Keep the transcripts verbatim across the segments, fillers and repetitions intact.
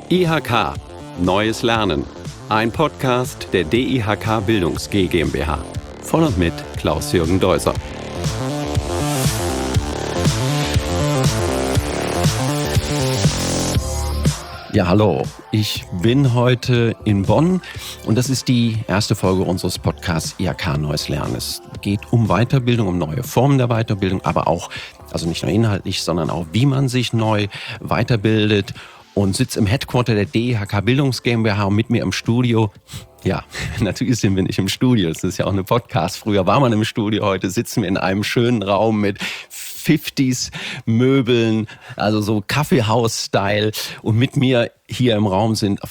I H K – Neues Lernen. Ein Podcast der D I H K Bildungs G GmbH. Von und mit Klaus-Jürgen Deuser. Ja, hallo. Ich bin heute in Bonn und das ist die erste Folge unseres Podcasts I H K Neues Lernen. Es geht um Weiterbildung, um neue Formen der Weiterbildung, aber auch, also nicht nur inhaltlich, sondern auch, wie man sich neu weiterbildet. Und sitze im Headquarter der D I H K Bildungs GmbH und mit mir im Studio. Ja, natürlich sind wir nicht im Studio, das ist ja auch eine Podcast. Früher war man im Studio, heute sitzen wir in einem schönen Raum mit fünfziger Möbeln, also so Kaffeehaus-Style. Und mit mir hier im Raum sind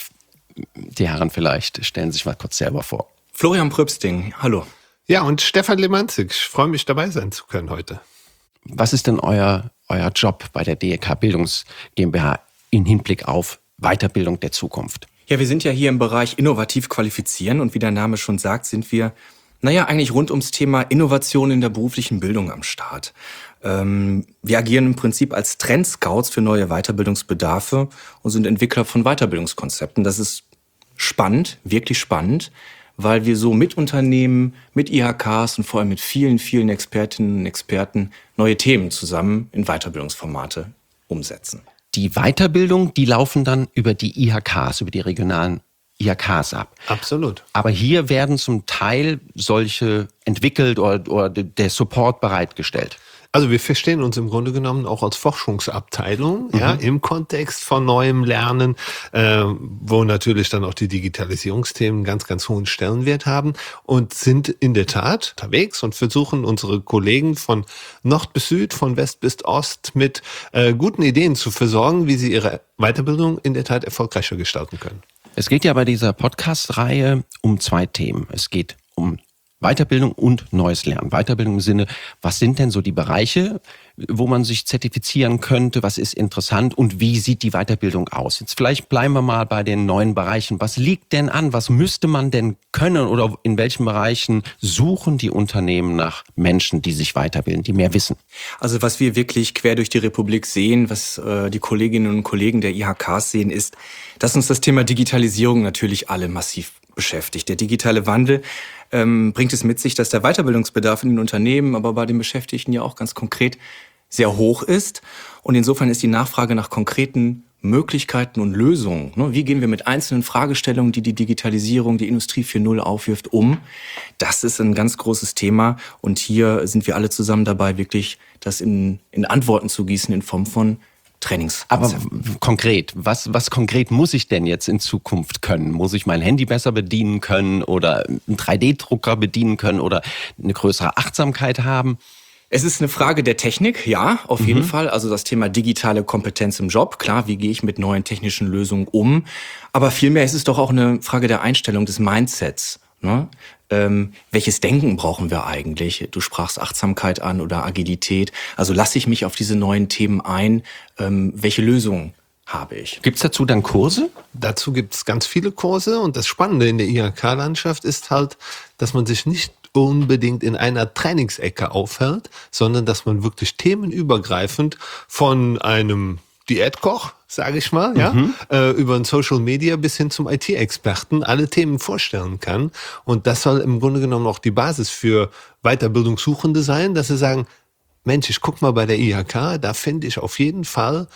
die Herren, vielleicht stellen sich mal kurz selber vor. Florian Pröbsting, hallo. Ja, und Stefan Lemanzig, ich freue mich, dabei sein zu können heute. Was ist denn euer, euer Job bei der D I H K Bildungs GmbH in Hinblick auf Weiterbildung der Zukunft? Ja, wir sind ja hier im Bereich innovativ qualifizieren und wie der Name schon sagt, sind wir, naja, eigentlich rund ums Thema Innovation in der beruflichen Bildung am Start. Ähm, wir agieren im Prinzip als Trendscouts für neue Weiterbildungsbedarfe und sind Entwickler von Weiterbildungskonzepten. Das ist spannend, wirklich spannend, weil wir so mit Unternehmen, mit I H Ks und vor allem mit vielen, vielen Expertinnen und Experten neue Themen zusammen in Weiterbildungsformate umsetzen. Die Weiterbildung, die laufen dann über die I H Ks, über die regionalen I H Ks ab. Absolut. Aber hier werden zum Teil solche entwickelt oder, oder der Support bereitgestellt. Also wir verstehen uns im Grunde genommen auch als Forschungsabteilung, mhm. ja, im Kontext von neuem Lernen, äh, wo natürlich dann auch die Digitalisierungsthemen ganz, ganz hohen Stellenwert haben und sind in der Tat unterwegs und versuchen unsere Kollegen von Nord bis Süd, von West bis Ost mit äh, guten Ideen zu versorgen, wie sie ihre Weiterbildung in der Tat erfolgreicher gestalten können. Es geht ja bei dieser Podcast-Reihe um zwei Themen. Es geht um Weiterbildung und neues Lernen. Weiterbildung im Sinne, was sind denn so die Bereiche, wo man sich zertifizieren könnte, was ist interessant und wie sieht die Weiterbildung aus? Jetzt vielleicht bleiben wir mal bei den neuen Bereichen. Was liegt denn an? Was müsste man denn können oder in welchen Bereichen suchen die Unternehmen nach Menschen, die sich weiterbilden, die mehr wissen? Also was wir wirklich quer durch die Republik sehen, was äh, die Kolleginnen und Kollegen der I H Ks sehen, ist, dass uns das Thema Digitalisierung natürlich alle massiv beschäftigt. Der digitale Wandel ähm, bringt es mit sich, dass der Weiterbildungsbedarf in den Unternehmen, aber bei den Beschäftigten ja auch ganz konkret sehr hoch ist. Und insofern ist die Nachfrage nach konkreten Möglichkeiten und Lösungen, ne, wie gehen wir mit einzelnen Fragestellungen, die die Digitalisierung, die Industrie vier Punkt null aufwirft, um? Das ist ein ganz großes Thema. Und hier sind wir alle zusammen dabei, wirklich das in, in Antworten zu gießen in Form von Trainings. Aber konkret, was, was konkret muss ich denn jetzt in Zukunft können? Muss ich mein Handy besser bedienen können oder einen drei D Drucker bedienen können oder eine größere Achtsamkeit haben? Es ist eine Frage der Technik, ja, auf jeden mhm. Fall. Also das Thema digitale Kompetenz im Job. Klar, wie gehe ich mit neuen technischen Lösungen um? Aber vielmehr ist es doch auch eine Frage der Einstellung, des Mindsets. Ne? Ähm, welches Denken brauchen wir eigentlich? Du sprachst Achtsamkeit an oder Agilität. Also lasse ich mich auf diese neuen Themen ein? Ähm, welche Lösungen habe ich? Gibt es dazu dann Kurse? Dazu gibt es ganz viele Kurse und das Spannende in der I H K-Landschaft ist halt, dass man sich nicht unbedingt in einer Trainingsecke aufhält, sondern dass man wirklich themenübergreifend von einem Diätkoch, sage ich mal, ja, mhm. äh, über ein Social Media bis hin zum I T-Experten alle Themen vorstellen kann. Und das soll im Grunde genommen auch die Basis für Weiterbildungssuchende sein, dass sie sagen, Mensch, ich guck mal bei der I H K, da finde ich auf jeden Fall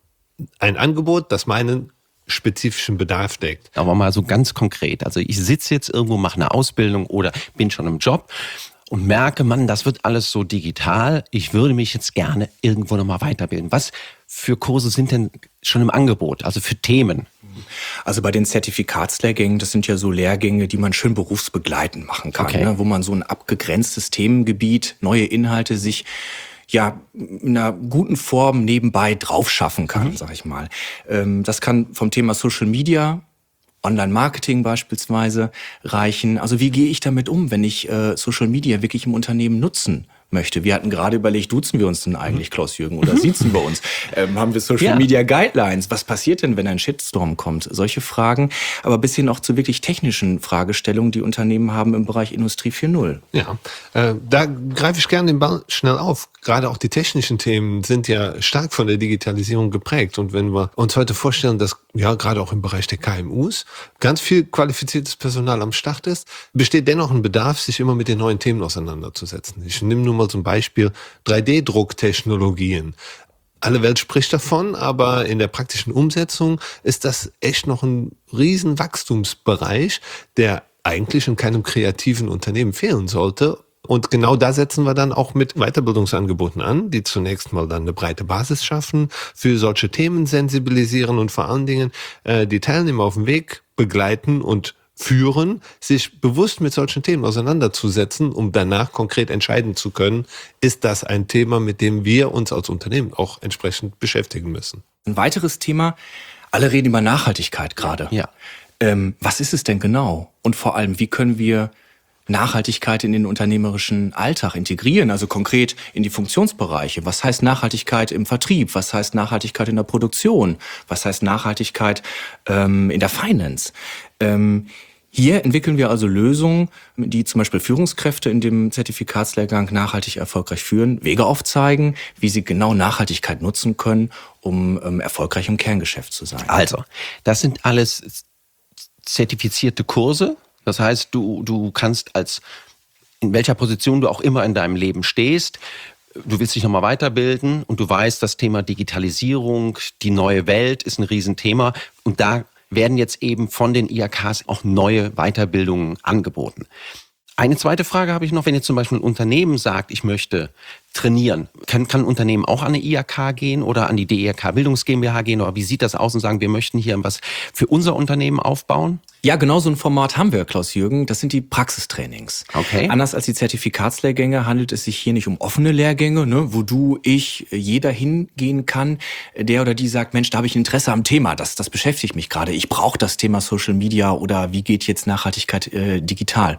ein Angebot, das meinen spezifischen Bedarf deckt. Aber mal so ganz konkret. Also ich sitze jetzt irgendwo, mache eine Ausbildung oder bin schon im Job und merke, Mann, das wird alles so digital. Ich würde mich jetzt gerne irgendwo nochmal weiterbilden. Was für Kurse sind denn schon im Angebot, also für Themen? Also bei den Zertifikatslehrgängen, das sind ja so Lehrgänge, die man schön berufsbegleitend machen kann, okay. ne? Wo man so ein abgegrenztes Themengebiet, neue Inhalte sich ja in einer guten Form nebenbei drauf schaffen kann, mhm. sag ich mal. Das kann vom Thema Social Media, Online-Marketing beispielsweise reichen. Also wie gehe ich damit um, wenn ich Social Media wirklich im Unternehmen nutzen möchte. Wir hatten gerade überlegt, duzen wir uns denn eigentlich, Klaus-Jürgen, oder siezen wir uns? Ähm, haben wir Social Media Guidelines? Was passiert denn, wenn ein Shitstorm kommt? Solche Fragen, aber bis hin auch zu wirklich technischen Fragestellungen, die Unternehmen haben im Bereich Industrie vier Punkt null. Ja, äh, da greife ich gerne den Ball schnell auf. Gerade auch die technischen Themen sind ja stark von der Digitalisierung geprägt. Und wenn wir uns heute vorstellen, dass ja gerade auch im Bereich der K M Us ganz viel qualifiziertes Personal am Start ist, besteht dennoch ein Bedarf, sich immer mit den neuen Themen auseinanderzusetzen. Ich nehme nur mal zum Beispiel drei D Drucktechnologien. Alle Welt spricht davon, aber in der praktischen Umsetzung ist das echt noch ein riesen Wachstumsbereich, der eigentlich in keinem kreativen Unternehmen fehlen sollte. Und genau da setzen wir dann auch mit Weiterbildungsangeboten an, die zunächst mal dann eine breite Basis schaffen, für solche Themen sensibilisieren und vor allen Dingen äh, die Teilnehmer auf dem Weg begleiten und führen, sich bewusst mit solchen Themen auseinanderzusetzen, um danach konkret entscheiden zu können, ist das ein Thema, mit dem wir uns als Unternehmen auch entsprechend beschäftigen müssen. Ein weiteres Thema, alle reden über Nachhaltigkeit gerade. Ja. Ähm, was ist es denn genau? Und vor allem, wie können wir Nachhaltigkeit in den unternehmerischen Alltag integrieren, also konkret in die Funktionsbereiche? Was heißt Nachhaltigkeit im Vertrieb? Was heißt Nachhaltigkeit in der Produktion? Was heißt Nachhaltigkeit ähm, in der Finance? Ähm, Hier entwickeln wir also Lösungen, die zum Beispiel Führungskräfte in dem Zertifikatslehrgang nachhaltig erfolgreich führen, Wege aufzeigen, wie sie genau Nachhaltigkeit nutzen können, um ähm, erfolgreich im Kerngeschäft zu sein. Also, das sind alles zertifizierte Kurse. Das heißt, du, du kannst als, in welcher Position du auch immer in deinem Leben stehst, du willst dich nochmal weiterbilden und du weißt, das Thema Digitalisierung, die neue Welt ist ein Riesenthema und da werden jetzt eben von den I H Ks auch neue Weiterbildungen angeboten. Eine zweite Frage habe ich noch, wenn jetzt zum Beispiel ein Unternehmen sagt, ich möchte trainieren, kann, kann ein Unternehmen auch an eine I H K gehen oder an die D I H K Bildungs GmbH gehen oder wie sieht das aus und sagen, wir möchten hier was für unser Unternehmen aufbauen? Ja, genau so ein Format haben wir, Klaus-Jürgen. Das sind die Praxistrainings. Okay. Anders als die Zertifikatslehrgänge handelt es sich hier nicht um offene Lehrgänge, ne, wo du, ich, jeder hingehen kann, der oder die sagt, Mensch, da habe ich Interesse am Thema, das, das beschäftigt mich gerade. Ich brauche das Thema Social Media oder wie geht jetzt Nachhaltigkeit äh, digital.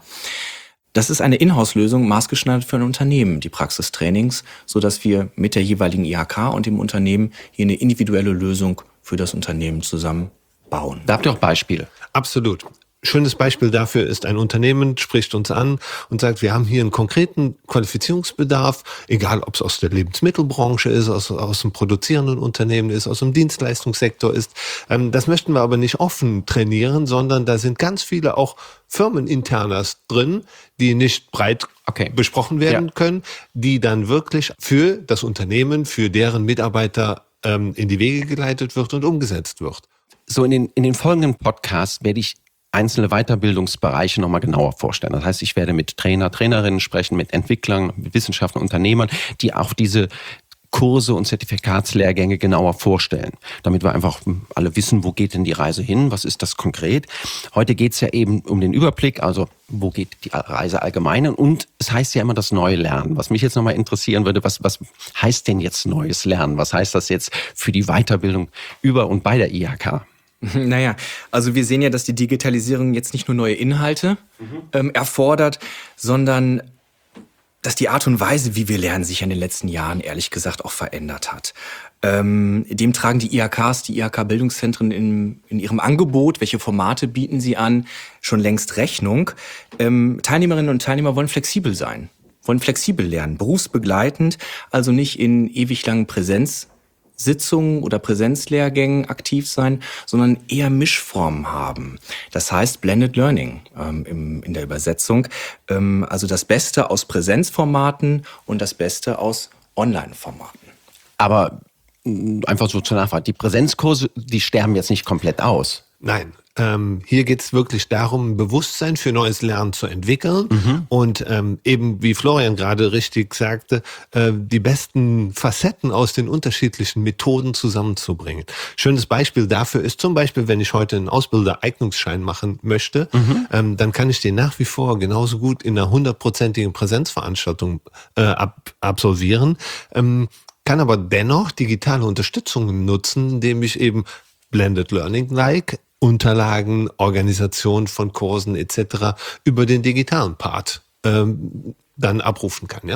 Das ist eine Inhouse-Lösung, maßgeschneidert für ein Unternehmen, die Praxistrainings, sodass wir mit der jeweiligen I H K und dem Unternehmen hier eine individuelle Lösung für das Unternehmen zusammen bauen. Da habt ihr auch Beispiele. Absolut. Schönes Beispiel dafür ist, ein Unternehmen spricht uns an und sagt, wir haben hier einen konkreten Qualifizierungsbedarf, egal ob es aus der Lebensmittelbranche ist, aus, aus dem produzierenden Unternehmen ist, aus dem Dienstleistungssektor ist. Ähm, das möchten wir aber nicht offen trainieren, sondern da sind ganz viele auch Firmeninternas drin, die nicht breit Okay. besprochen werden Ja. können, die dann wirklich für das Unternehmen, für deren Mitarbeiter ähm, in die Wege geleitet wird und umgesetzt wird. So in den, in den folgenden Podcasts werde ich einzelne Weiterbildungsbereiche nochmal genauer vorstellen. Das heißt, ich werde mit Trainer, Trainerinnen sprechen, mit Entwicklern, mit Wissenschaftlern, Unternehmern, die auch diese Kurse und Zertifikatslehrgänge genauer vorstellen, damit wir einfach alle wissen, wo geht denn die Reise hin, was ist das konkret. Heute geht es ja eben um den Überblick, also wo geht die Reise allgemein und es heißt ja immer das neue Lernen. Was mich jetzt nochmal interessieren würde, was, was heißt denn jetzt neues Lernen? Was heißt das jetzt für die Weiterbildung über und bei der I H K? Naja, also wir sehen ja, dass die Digitalisierung jetzt nicht nur neue Inhalte mhm. ähm, erfordert, sondern dass die Art und Weise, wie wir lernen, sich in den letzten Jahren ehrlich gesagt auch verändert hat. Ähm, dem tragen die I H Ks, die I H K-Bildungszentren in, in ihrem Angebot, welche Formate bieten sie an, schon längst Rechnung. Ähm, Teilnehmerinnen und Teilnehmer wollen flexibel sein, wollen flexibel lernen, berufsbegleitend, also nicht in ewig langen Präsenzsitzungen oder Präsenzlehrgängen aktiv sein, sondern eher Mischformen haben. Das heißt Blended Learning ähm, im, in der Übersetzung. Ähm, also das Beste aus Präsenzformaten und das Beste aus Online-Formaten. Aber mh, einfach so zur Nachfrage, die Präsenzkurse, die sterben jetzt nicht komplett aus. Nein. Ähm, hier geht es wirklich darum, ein Bewusstsein für neues Lernen zu entwickeln mhm. und ähm, eben, wie Florian gerade richtig sagte, äh, die besten Facetten aus den unterschiedlichen Methoden zusammenzubringen. Schönes Beispiel dafür ist zum Beispiel, wenn ich heute einen Ausbildereignungsschein machen möchte, mhm. ähm, dann kann ich den nach wie vor genauso gut in einer hundertprozentigen Präsenzveranstaltung äh, ab- absolvieren, ähm, kann aber dennoch digitale Unterstützung nutzen, indem ich eben Blended Learning-like Unterlagen, Organisation von Kursen et cetera über den digitalen Part ähm, dann abrufen kann, ja?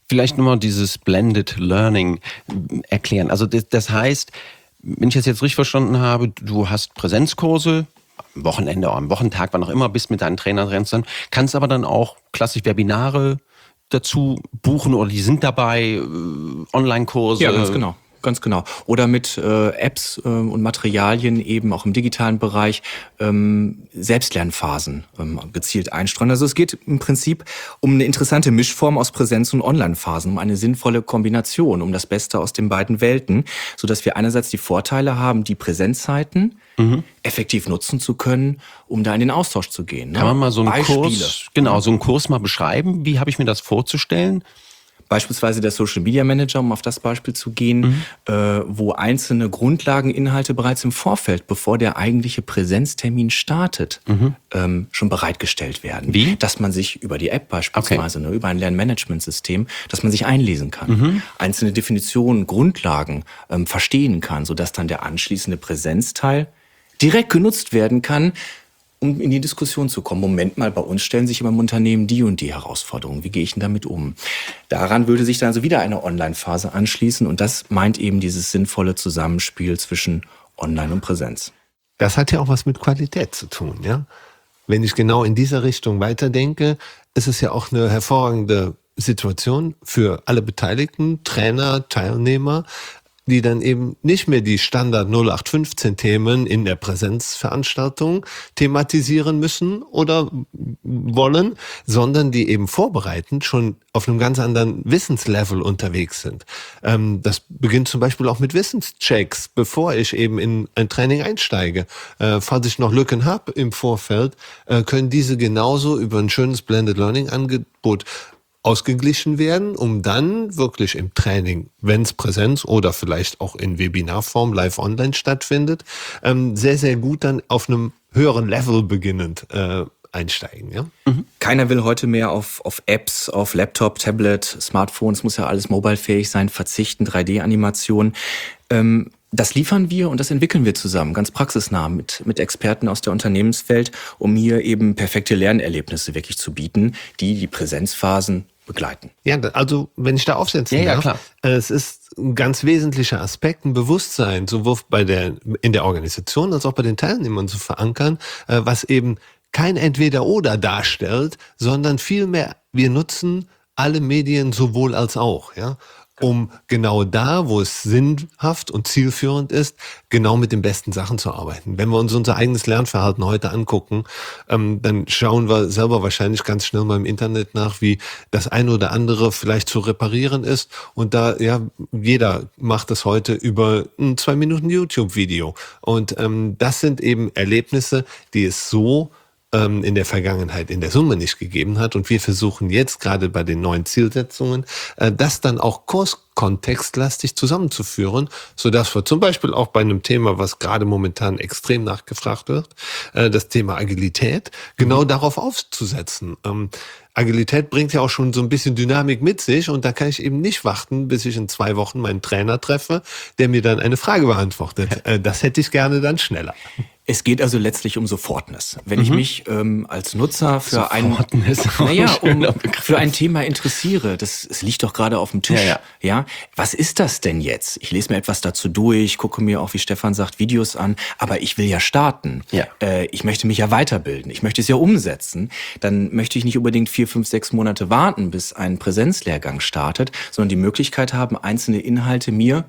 vielleicht nochmal dieses Blended Learning erklären. Also das, das heißt, wenn ich das jetzt richtig verstanden habe, du hast Präsenzkurse, am Wochenende oder am Wochentag, wann auch immer, bist mit deinen Trainern, rennst dann, kannst aber dann auch klassisch Webinare dazu buchen oder die sind dabei, Online-Kurse. Ja, ganz genau. Ganz genau. Oder mit äh, Apps äh, und Materialien eben auch im digitalen Bereich ähm, Selbstlernphasen ähm, gezielt einstreuen. Also es geht im Prinzip um eine interessante Mischform aus Präsenz- und Online-Phasen, um eine sinnvolle Kombination, um das Beste aus den beiden Welten, sodass wir einerseits die Vorteile haben, die Präsenzzeiten mhm. effektiv nutzen zu können, um da in den Austausch zu gehen. Ne? Kann man mal so einen Beispiele. Kurs, genau, so einen Kurs mal beschreiben? Wie habe ich mir das vorzustellen? Beispielsweise der Social Media Manager, um auf das Beispiel zu gehen, mhm. äh, wo einzelne Grundlageninhalte bereits im Vorfeld, bevor der eigentliche Präsenztermin startet, mhm. ähm, schon bereitgestellt werden. Wie? Dass man sich über die App beispielsweise, okay. ne, über ein Lernmanagementsystem, dass man sich einlesen kann, mhm. einzelne Definitionen, Grundlagen ähm, verstehen kann, sodass dann der anschließende Präsenzteil direkt genutzt werden kann, um in die Diskussion zu kommen. Moment mal, bei uns stellen sich im Unternehmen die und die Herausforderungen. Wie gehe ich denn damit um? Daran würde sich dann also wieder eine Online-Phase anschließen und das meint eben dieses sinnvolle Zusammenspiel zwischen Online und Präsenz. Das hat ja auch was mit Qualität zu tun, ja? Wenn ich genau in dieser Richtung weiterdenke, ist es ja auch eine hervorragende Situation für alle Beteiligten, Trainer, Teilnehmer, die dann eben nicht mehr die Standard null acht fünfzehn Themen in der Präsenzveranstaltung thematisieren müssen oder wollen, sondern die eben vorbereitend schon auf einem ganz anderen Wissenslevel unterwegs sind. Ähm, das beginnt zum Beispiel auch mit Wissenschecks, bevor ich eben in ein Training einsteige. Äh, falls ich noch Lücken habe im Vorfeld, äh, können diese genauso über ein schönes Blended Learning Angebot ausgeglichen werden, um dann wirklich im Training, wenn es Präsenz oder vielleicht auch in Webinarform live online stattfindet, ähm, sehr, sehr gut dann auf einem höheren Level beginnend äh, einsteigen. Ja? Mhm. Keiner will heute mehr auf, auf Apps, auf Laptop, Tablet, Smartphone, es muss ja alles mobilefähig sein, verzichten, drei D-Animationen. Ähm, Das liefern wir und das entwickeln wir zusammen, ganz praxisnah mit, mit Experten aus der Unternehmenswelt, um hier eben perfekte Lernerlebnisse wirklich zu bieten, die die Präsenzphasen begleiten. Ja, also wenn ich da aufsetzen ja, ja, darf, klar. es ist ein ganz wesentlicher Aspekt, ein Bewusstsein, sowohl bei der, in der Organisation als auch bei den Teilnehmern zu verankern, was eben kein Entweder-Oder darstellt, sondern vielmehr wir nutzen alle Medien sowohl als auch, ja. Um genau da, wo es sinnhaft und zielführend ist, genau mit den besten Sachen zu arbeiten. Wenn wir uns unser eigenes Lernverhalten heute angucken, ähm, dann schauen wir selber wahrscheinlich ganz schnell mal im Internet nach, wie das eine oder andere vielleicht zu reparieren ist. Und da, ja, jeder macht das heute über ein zwei Minuten YouTube-Video. Und ähm, das sind eben Erlebnisse, die es so in der Vergangenheit in der Summe nicht gegeben hat. Und wir versuchen jetzt gerade bei den neuen Zielsetzungen, das dann auch kurskontextlastig zusammenzuführen, sodass wir zum Beispiel auch bei einem Thema, was gerade momentan extrem nachgefragt wird, das Thema Agilität, genau mhm. darauf aufzusetzen. Agilität bringt ja auch schon so ein bisschen Dynamik mit sich und da kann ich eben nicht warten, bis ich in zwei Wochen meinen Trainer treffe, der mir dann eine Frage beantwortet. Das hätte ich gerne dann schneller. Es geht also letztlich um Sofortness. Wenn mhm. ich mich ähm, als Nutzer für ein, naja, um, für ein Thema interessiere, das, es liegt doch gerade auf dem Tisch. Ja, ja. ja, was ist das denn jetzt? Ich lese mir etwas dazu durch, gucke mir auch, wie Stefan sagt, Videos an, aber ich will ja starten. Ja. Äh, ich möchte mich ja weiterbilden. Ich möchte es ja umsetzen. Dann möchte ich nicht unbedingt vier, fünf, sechs Monate warten, bis ein Präsenzlehrgang startet, sondern die Möglichkeit haben, einzelne Inhalte mir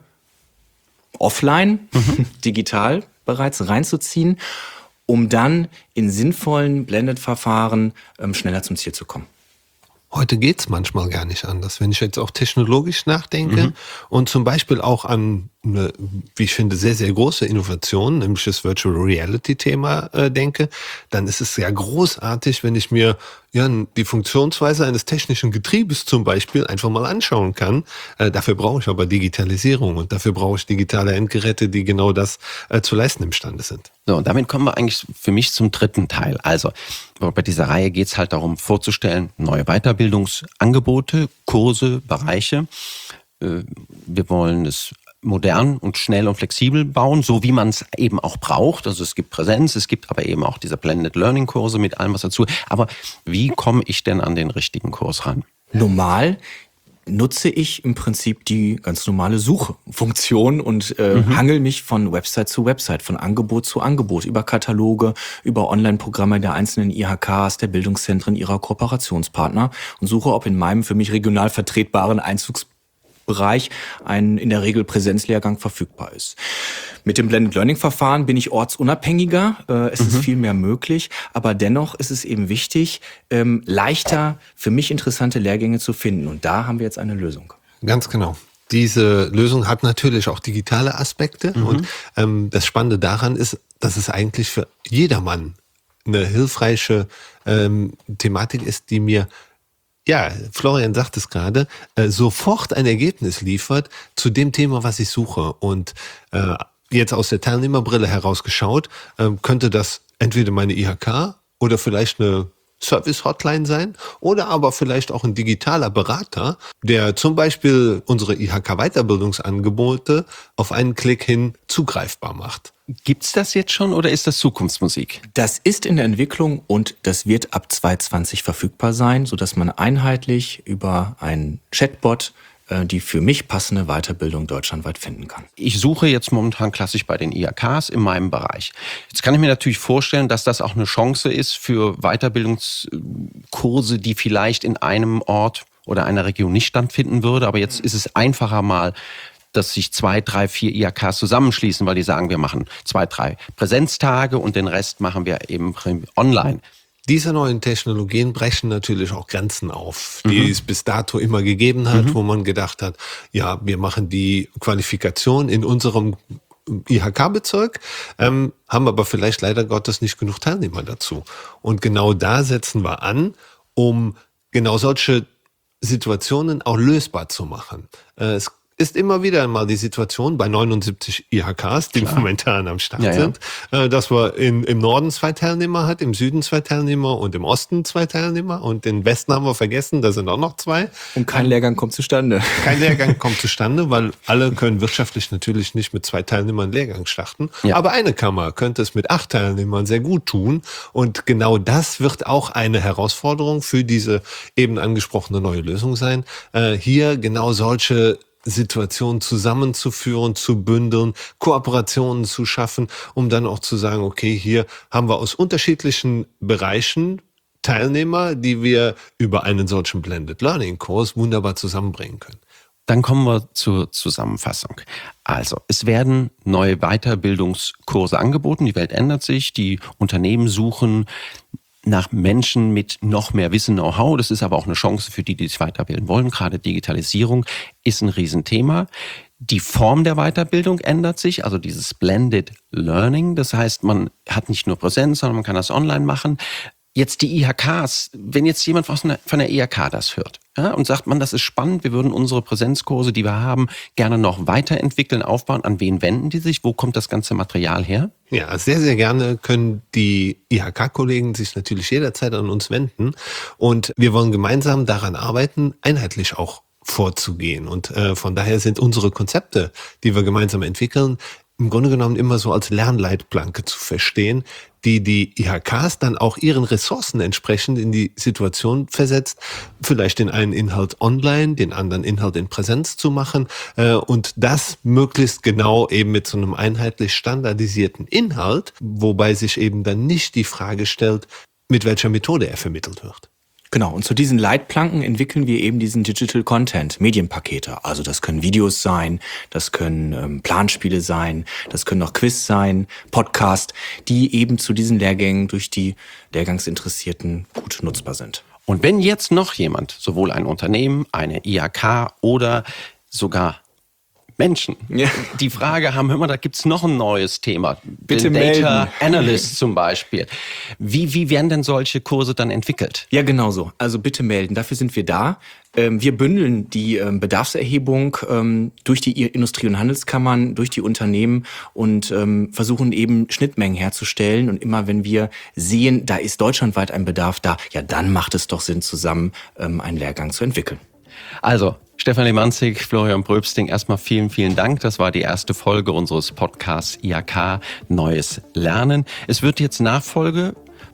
offline, mhm. digital bereits reinzuziehen, um dann in sinnvollen Blended-Verfahren ähm, schneller zum Ziel zu kommen. Heute geht's manchmal gar nicht anders. Wenn ich jetzt auch technologisch nachdenke mhm. und zum Beispiel auch an eine, wie ich finde, sehr, sehr große Innovation, nämlich das Virtual Reality-Thema äh, denke, dann ist es sehr großartig, wenn ich mir ja die Funktionsweise eines technischen Getriebes zum Beispiel einfach mal anschauen kann. Äh, dafür brauche ich aber Digitalisierung und dafür brauche ich digitale Endgeräte, die genau das äh, zu leisten imstande sind. So, und damit kommen wir eigentlich für mich zum dritten Teil. Also bei dieser Reihe geht es halt darum, vorzustellen, neue Weiterbildungsangebote, Kurse, Bereiche. Wir wollen es modern und schnell und flexibel bauen, so wie man es eben auch braucht. Also es gibt Präsenz, es gibt aber eben auch diese Blended Learning Kurse mit allem, was dazu. Aber wie komme ich denn an den richtigen Kurs ran? Normal nutze ich im Prinzip die ganz normale Suchfunktion und äh, mhm. hangel mich von Website zu Website, von Angebot zu Angebot, über Kataloge, über Online-Programme der einzelnen I H Ks, der Bildungszentren, ihrer Kooperationspartner und suche, ob in meinem für mich regional vertretbaren Einzugsbereich ein in der Regel Präsenzlehrgang verfügbar ist. Mit dem Blended Learning Verfahren bin ich ortsunabhängiger, äh, es mhm. ist viel mehr möglich, aber dennoch ist es eben wichtig, ähm, leichter für mich interessante Lehrgänge zu finden und da haben wir jetzt eine Lösung. Ganz genau. Diese Lösung hat natürlich auch digitale Aspekte mhm. und ähm, das Spannende daran ist, dass es eigentlich für jedermann eine hilfreiche ähm, Thematik ist, die mir ja, Florian sagt es gerade, äh, sofort ein Ergebnis liefert zu dem Thema, was ich suche. Und äh, jetzt aus der Teilnehmerbrille herausgeschaut, äh, könnte das entweder meine I H K oder vielleicht eine Service-Hotline sein oder aber vielleicht auch ein digitaler Berater, der zum Beispiel unsere I H K-Weiterbildungsangebote auf einen Klick hin zugreifbar macht. Gibt's das jetzt schon oder ist das Zukunftsmusik? Das ist in der Entwicklung und das wird ab zwanzig zwanzig verfügbar sein, sodass man einheitlich über einen Chatbot äh, die für mich passende Weiterbildung deutschlandweit finden kann. Ich suche jetzt momentan klassisch bei den I H Ks in meinem Bereich. Jetzt kann ich mir natürlich vorstellen, dass das auch eine Chance ist für Weiterbildungskurse, die vielleicht in einem Ort oder einer Region nicht stattfinden würde. Aber jetzt ist es einfacher mal, dass sich zwei, drei, vier I H Ks zusammenschließen, weil die sagen, wir machen zwei, drei Präsenztage und den Rest machen wir eben online. Diese neuen Technologien brechen natürlich auch Grenzen auf, die mhm. es bis dato immer gegeben hat, mhm. wo man gedacht hat, ja, wir machen die Qualifikation in unserem I H K-Bezirk, ähm, haben aber vielleicht leider Gottes nicht genug Teilnehmer dazu. Und genau da setzen wir an, um genau solche Situationen auch lösbar zu machen. Äh, es ist immer wieder mal die Situation bei neunundsiebzig I H Ks, die Klar. momentan am Start ja, sind, ja. dass wir in, im Norden zwei Teilnehmer hat, im Süden zwei Teilnehmer und im Osten zwei Teilnehmer und den Westen haben wir vergessen, da sind auch noch zwei. Und kein Lehrgang kommt zustande. Kein Lehrgang kommt zustande, weil alle können wirtschaftlich natürlich nicht mit zwei Teilnehmern einen Lehrgang starten. Ja. Aber eine Kammer könnte es mit acht Teilnehmern sehr gut tun und genau das wird auch eine Herausforderung für diese eben angesprochene neue Lösung sein, äh, hier genau solche Situationen zusammenzuführen, zu bündeln, Kooperationen zu schaffen, um dann auch zu sagen, okay, hier haben wir aus unterschiedlichen Bereichen Teilnehmer, die wir über einen solchen Blended Learning Kurs wunderbar zusammenbringen können. Dann kommen wir zur Zusammenfassung. Also, es werden neue Weiterbildungskurse angeboten, die Welt ändert sich, die Unternehmen suchen nach Menschen mit noch mehr Wissen, Know-how. Das ist aber auch eine Chance für die, die sich weiterbilden wollen. Gerade Digitalisierung ist ein Riesenthema. Die Form der Weiterbildung ändert sich, also dieses Blended Learning. Das heißt, man hat nicht nur Präsenz, sondern man kann das online machen. Jetzt die I H Ks, wenn jetzt jemand von der I H K das hört, ja, und sagt man, das ist spannend, wir würden unsere Präsenzkurse, die wir haben, gerne noch weiterentwickeln, aufbauen. An wen wenden die sich? Wo kommt das ganze Material her? Ja, sehr, sehr gerne können die I H K-Kollegen sich natürlich jederzeit an uns wenden. Und wir wollen gemeinsam daran arbeiten, einheitlich auch vorzugehen. Und äh, von daher sind unsere Konzepte, die wir gemeinsam entwickeln, im Grunde genommen immer so als Lernleitplanke zu verstehen, die die I H Ks dann auch ihren Ressourcen entsprechend in die Situation versetzt, vielleicht den einen Inhalt online, den anderen Inhalt in Präsenz zu machen äh, und das möglichst genau eben mit so einem einheitlich standardisierten Inhalt, wobei sich eben dann nicht die Frage stellt, mit welcher Methode er vermittelt wird. Genau, und zu diesen Leitplanken entwickeln wir eben diesen Digital Content, Medienpakete. Also das können Videos sein, das können ähm, Planspiele sein, das können auch Quiz sein, Podcast, die eben zu diesen Lehrgängen durch die Lehrgangsinteressierten gut nutzbar sind. Und wenn jetzt noch jemand, sowohl ein Unternehmen, eine I H K oder sogar Menschen, ja. die Frage haben, hör mal, da gibt's noch ein neues Thema. Bitte Den Data melden. Analyst zum Beispiel. Wie, wie werden denn solche Kurse dann entwickelt? Ja, genau so. Also bitte melden. Dafür sind wir da. Wir bündeln die Bedarfserhebung durch die Industrie- und Handelskammern, durch die Unternehmen und versuchen eben Schnittmengen herzustellen. Und immer wenn wir sehen, da ist deutschlandweit ein Bedarf da, ja, dann macht es doch Sinn, zusammen einen Lehrgang zu entwickeln. Also, Stefan Lemanzig, Florian Bröbsting, erstmal vielen, vielen Dank. Das war die erste Folge unseres Podcasts I H K Neues Lernen. Es wird jetzt Nachfolge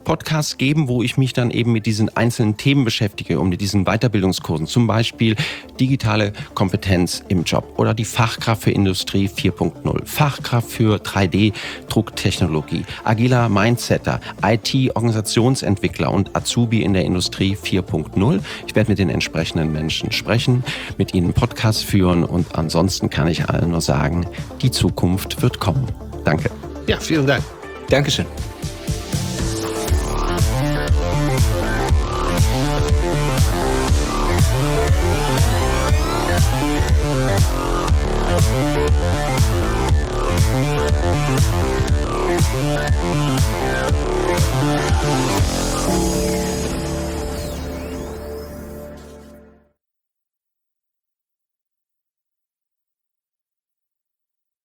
Podcasts geben, wo ich mich dann eben mit diesen einzelnen Themen beschäftige und mit diesen Weiterbildungskursen. Zum Beispiel digitale Kompetenz im Job oder die Fachkraft für Industrie vier Punkt null, Fachkraft für drei D-Drucktechnologie, agiler Mindsetter, I T-Organisationsentwickler und Azubi in der Industrie vier Punkt null. Ich werde mit den entsprechenden Menschen sprechen, mit ihnen Podcasts führen und ansonsten kann ich allen nur sagen, die Zukunft wird kommen. Danke. Ja, vielen Dank. Dankeschön.